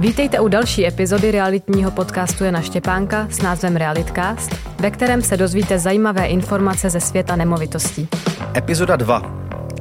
Vítejte u další epizody realitního podcastu Jana Štěpánka s názvem Realitcast, ve kterém se dozvíte zajímavé informace ze světa nemovitostí. Epizoda 2.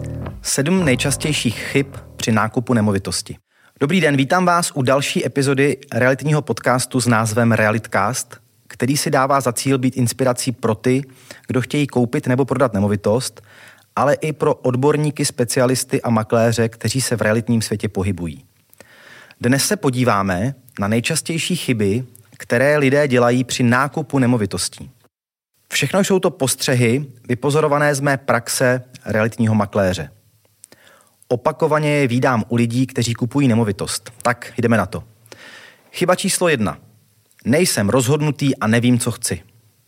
7 nejčastějších chyb při nákupu nemovitosti. Dobrý den, vítám vás u další epizody realitního podcastu s názvem Realitcast, který si dává za cíl být inspirací pro ty, kdo chtějí koupit nebo prodat nemovitost, ale i pro odborníky, specialisty a makléře, kteří se v realitním světě pohybují. Dnes se podíváme na nejčastější chyby, které lidé dělají při nákupu nemovitostí. Všechno jsou to postřehy vypozorované z mé praxe realitního makléře. Opakovaně je vídám u lidí, kteří kupují nemovitost. Tak jdeme na to. Chyba číslo 1. Nejsem rozhodnutý a nevím, co chci.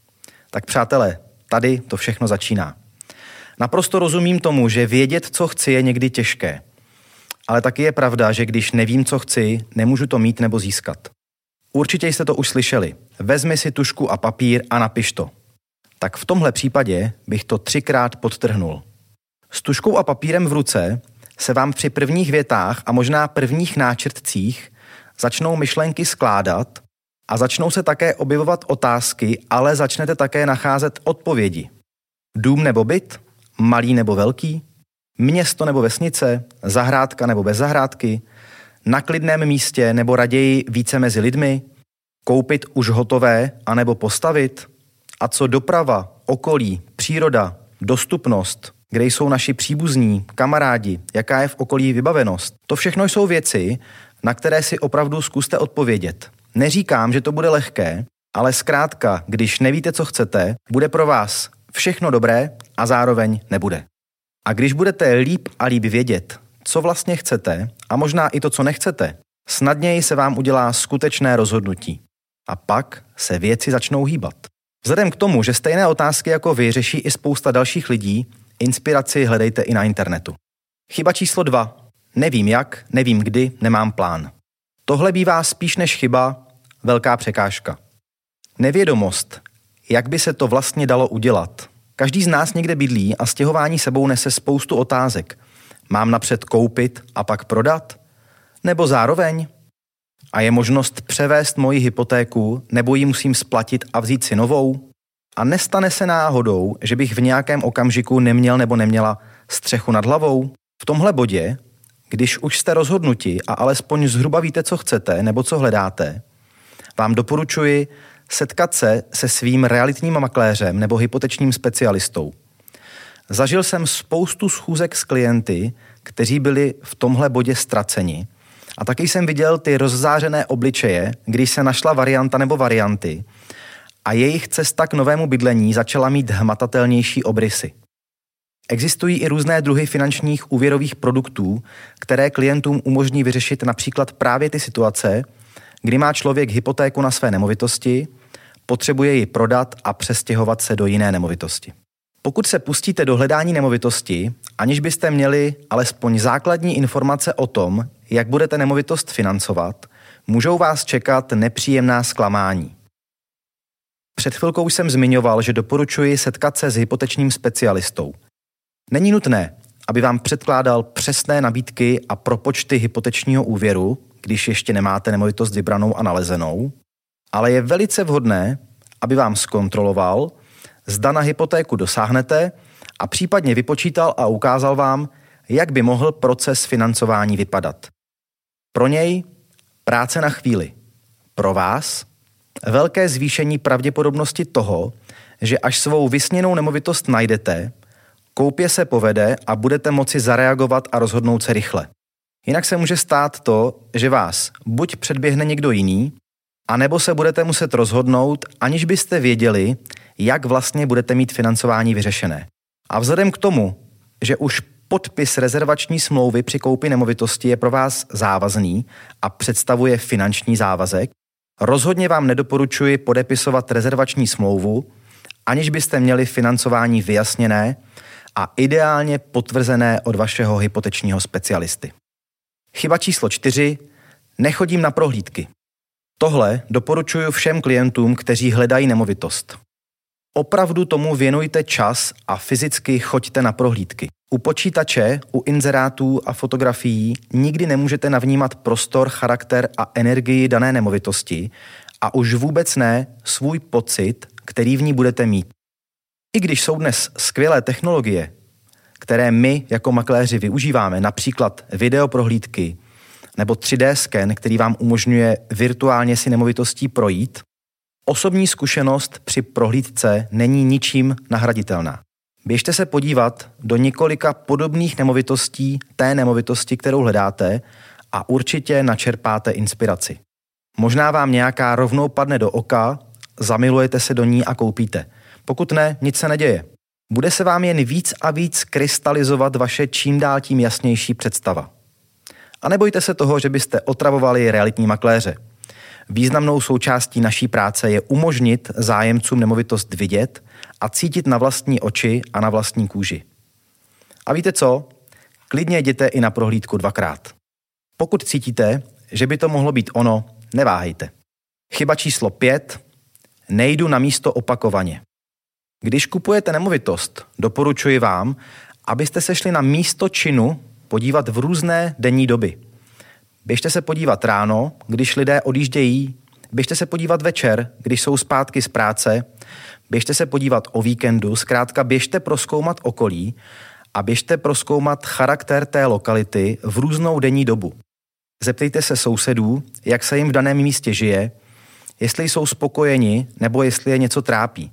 Tak přátelé, tady to všechno začíná. Naprosto rozumím tomu, že vědět, co chci, je někdy těžké. Ale taky je pravda, že když nevím, co chci, nemůžu to mít nebo získat. Určitě jste to už slyšeli. Vezmi si tužku a papír a napiš to. Tak v tomhle případě bych to 3krát podtrhnul. S tužkou a papírem v ruce se vám při prvních větách a možná prvních náčrtcích začnou myšlenky skládat a začnou se také objevovat otázky, ale začnete také nacházet odpovědi. Dům nebo byt? Malý nebo velký? Město nebo vesnice? Zahrádka nebo bez zahrádky? Na klidném místě nebo raději více mezi lidmi? Koupit už hotové anebo postavit? A co doprava, okolí, příroda, dostupnost? Kde jsou naši příbuzní, kamarádi? Jaká je v okolí vybavenost? To všechno jsou věci, na které si opravdu zkuste odpovědět. Neříkám, že to bude lehké, ale zkrátka, když nevíte, co chcete, bude pro vás všechno dobré a zároveň nebude. A když budete líp a líp vědět, co vlastně chcete a možná i to, co nechcete, snadněji se vám udělá skutečné rozhodnutí. A pak se věci začnou hýbat. Vzhledem k tomu, že stejné otázky jako vy řeší i spousta dalších lidí, inspiraci hledejte i na internetu. Chyba číslo 2. Nevím jak, nevím kdy, nemám plán. Tohle bývá spíš než chyba velká překážka. Nevědomost, jak by se to vlastně dalo udělat. Každý z nás někde bydlí a stěhování sebou nese spoustu otázek. Mám napřed koupit a pak prodat? Nebo zároveň? A je možnost převést moji hypotéku, nebo ji musím splatit a vzít si novou? A nestane se náhodou, že bych v nějakém okamžiku neměl nebo neměla střechu nad hlavou? V tomhle bodě, když už jste rozhodnuti a alespoň zhruba víte, co chcete nebo co hledáte, vám doporučuji setkat se svým realitním makléřem nebo hypotečním specialistou. Zažil jsem spoustu schůzek s klienty, kteří byli v tomhle bodě ztraceni. A taky jsem viděl ty rozzářené obličeje, když se našla varianta nebo varianty a jejich cesta k novému bydlení začala mít hmatatelnější obrysy. Existují i různé druhy finančních úvěrových produktů, které klientům umožní vyřešit například právě ty situace, kdy má člověk hypotéku na své nemovitosti, potřebuje ji prodat a přestěhovat se do jiné nemovitosti. Pokud se pustíte do hledání nemovitosti, aniž byste měli alespoň základní informace o tom, jak budete nemovitost financovat, můžou vás čekat nepříjemná zklamání. Před chvilkou jsem zmiňoval, že doporučuji setkat se s hypotečním specialistou. Není nutné, aby vám předkládal přesné nabídky a propočty hypotečního úvěru, když ještě nemáte nemovitost vybranou a nalezenou, ale je velice vhodné, aby vám zkontroloval, zda na hypotéku dosáhnete a případně vypočítal a ukázal vám, jak by mohl proces financování vypadat. Pro něj práce na chvíli. Pro vás velké zvýšení pravděpodobnosti toho, že až svou vysněnou nemovitost najdete, koupě se povede a budete moci zareagovat a rozhodnout se rychle. Jinak se může stát to, že vás buď předběhne někdo jiný, anebo se budete muset rozhodnout, aniž byste věděli, jak vlastně budete mít financování vyřešené. A vzhledem k tomu, že už podpis rezervační smlouvy při koupi nemovitosti je pro vás závazný a představuje finanční závazek, rozhodně vám nedoporučuji podepisovat rezervační smlouvu, aniž byste měli financování vyjasněné a ideálně potvrzené od vašeho hypotečního specialisty. Chyba číslo 4. Nechodím na prohlídky. Tohle doporučuji všem klientům, kteří hledají nemovitost. opravdu tomu věnujte čas a fyzicky choďte na prohlídky. U počítače, u inzerátů a fotografií nikdy nemůžete navnímat prostor, charakter a energii dané nemovitosti a už vůbec ne svůj pocit, který v ní budete mít. I když jsou dnes skvělé technologie, které my jako makléři využíváme, například videoprohlídky nebo 3D sken, který vám umožňuje virtuálně si nemovitostí projít, osobní zkušenost při prohlídce není ničím nahraditelná. Běžte se podívat do několika podobných nemovitostí té nemovitosti, kterou hledáte, a určitě načerpáte inspiraci. Možná vám nějaká rovnou padne do oka, zamilujete se do ní a koupíte. Pokud ne, nic se neděje. Bude se vám jen víc a víc krystalizovat vaše čím dál tím jasnější představa. A nebojte se toho, že byste otravovali realitní makléře. Významnou součástí naší práce je umožnit zájemcům nemovitost vidět a cítit na vlastní oči a na vlastní kůži. A víte co? Klidně jděte i na prohlídku 2krát. Pokud cítíte, že by to mohlo být ono, neváhejte. Chyba číslo 5. Nejdu na místo opakovaně. Když kupujete nemovitost, doporučuji vám, abyste se šli na místo činu podívat v různé denní doby. Běžte se podívat ráno, když lidé odjíždějí, běžte se podívat večer, když jsou zpátky z práce, běžte se podívat o víkendu, zkrátka běžte prozkoumat okolí a běžte prozkoumat charakter té lokality v různou denní dobu. Zeptejte se sousedů, jak se jim v daném místě žije, jestli jsou spokojeni nebo jestli je něco trápí.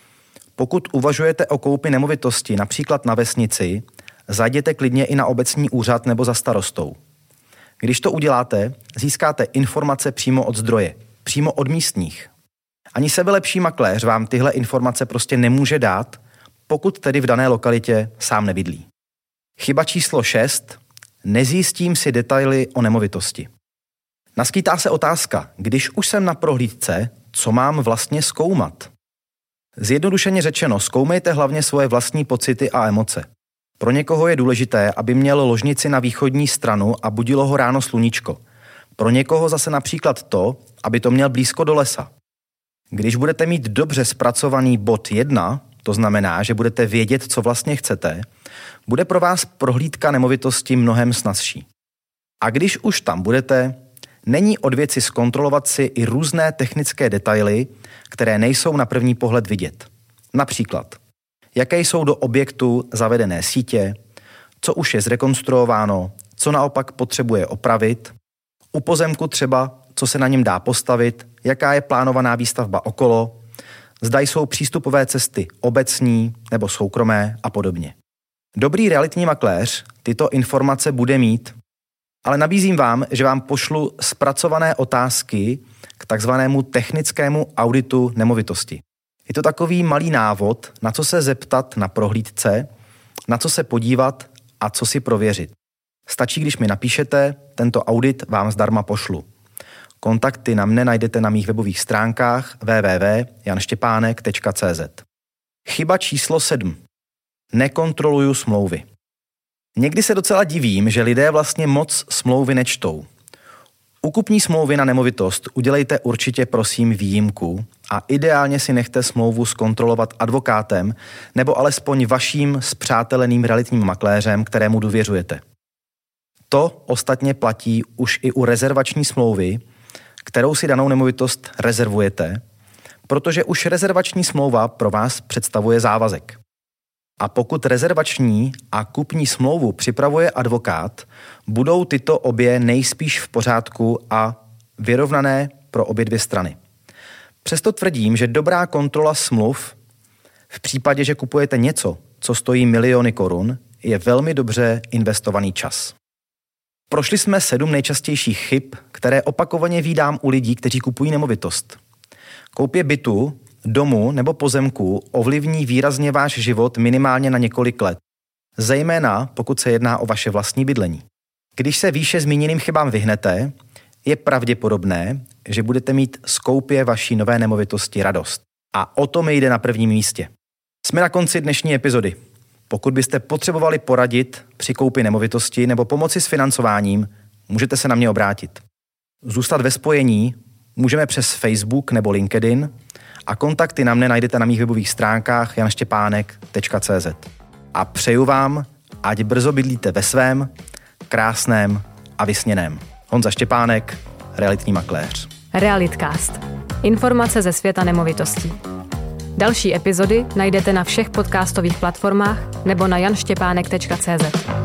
Pokud uvažujete o koupi nemovitosti například na vesnici, zajděte klidně i na obecní úřad nebo za starostou. Když to uděláte, získáte informace přímo od zdroje, přímo od místních. Ani sebelepší makléř vám tyhle informace prostě nemůže dát, pokud tedy v dané lokalitě sám nebydlí. Chyba číslo 6. Nezjistím si detaily o nemovitosti. Naskýtá se otázka, když už jsem na prohlídce, co mám vlastně zkoumat? Zjednodušeně řečeno, zkoumejte hlavně svoje vlastní pocity a emoce. Pro někoho je důležité, aby měl ložnici na východní stranu a budilo ho ráno sluníčko. Pro někoho zase například to, aby to měl blízko do lesa. Když budete mít dobře zpracovaný bod 1, to znamená, že budete vědět, co vlastně chcete, bude pro vás prohlídka nemovitosti mnohem snazší. A když už tam budete, není od věci zkontrolovat si i různé technické detaily, které nejsou na první pohled vidět. Například, jaké jsou do objektu zavedené sítě, co už je zrekonstruováno, co naopak potřebuje opravit, u pozemku třeba, co se na něm dá postavit, jaká je plánovaná výstavba okolo, zda jsou přístupové cesty obecní nebo soukromé a podobně. Dobrý realitní makléř tyto informace bude mít, ale nabízím vám, že vám pošlu zpracované otázky k takzvanému technickému auditu nemovitosti. Je to takový malý návod, na co se zeptat na prohlídce, na co se podívat a co si prověřit. Stačí, když mi napíšete, tento audit vám zdarma pošlu. Kontakty na mne najdete na mých webových stránkách www.janštěpánek.cz. Chyba číslo 7. Nekontroluju smlouvy. Někdy se docela divím, že lidé vlastně moc smlouvy nečtou. U kupní smlouvy na nemovitost udělejte určitě prosím výjimku a ideálně si nechte smlouvu zkontrolovat advokátem nebo alespoň vaším spřáteleným realitním makléřem, kterému důvěřujete. To ostatně platí už i u rezervační smlouvy, kterou si danou nemovitost rezervujete, protože už rezervační smlouva pro vás představuje závazek. A pokud rezervační a kupní smlouvu připravuje advokát, budou tyto obě nejspíš v pořádku a vyrovnané pro obě dvě strany. Přesto tvrdím, že dobrá kontrola smluv v případě, že kupujete něco, co stojí miliony korun, je velmi dobře investovaný čas. Prošli jsme 7 nejčastějších chyb, které opakovaně vídám u lidí, kteří kupují nemovitost. Koupě bytu, domu nebo pozemku ovlivní výrazně váš život minimálně na několik let, zejména pokud se jedná o vaše vlastní bydlení. Když se výše zmíněným chybám vyhnete, je pravděpodobné, že budete mít z koupě vaší nové nemovitosti radost. A o to mi jde na prvním místě. Jsme na konci dnešní epizody. Pokud byste potřebovali poradit při koupi nemovitosti nebo pomoci s financováním, můžete se na mě obrátit. Zůstat ve spojení můžeme přes Facebook nebo LinkedIn A kontakty na mne najdete na mých webových stránkách janštěpánek.cz. A přeju vám, ať brzo bydlíte ve svém, krásném a vysněném. Honza Štěpánek, realitní makléř. Realitcast. Informace ze světa nemovitostí. Další epizody najdete na všech podcastových platformách nebo na janštěpánek.cz.